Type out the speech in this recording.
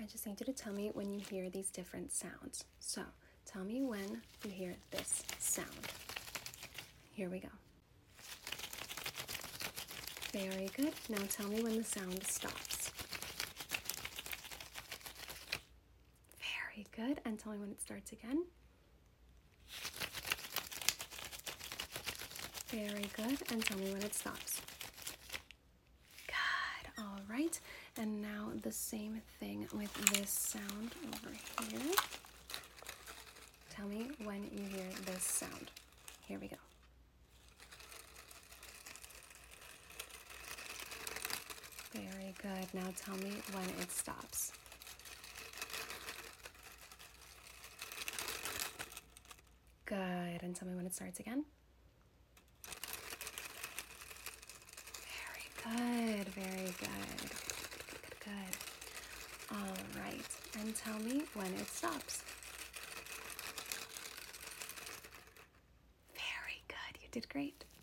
I just need you to tell me when you hear these different sounds. So tell me when you hear this sound. Here we go. Very good. Now tell me when the sound stops. Very good. And tell me when it starts again. Very good. And tell me when it stops. Good. All right. And now the same thing with this sound over here. Tell me when you hear this sound. Here we go. Very good. Now tell me when it stops. Good. And tell me when it starts again. Very good. Very good. Good. All right. And tell me when it stops. Very good. You did great.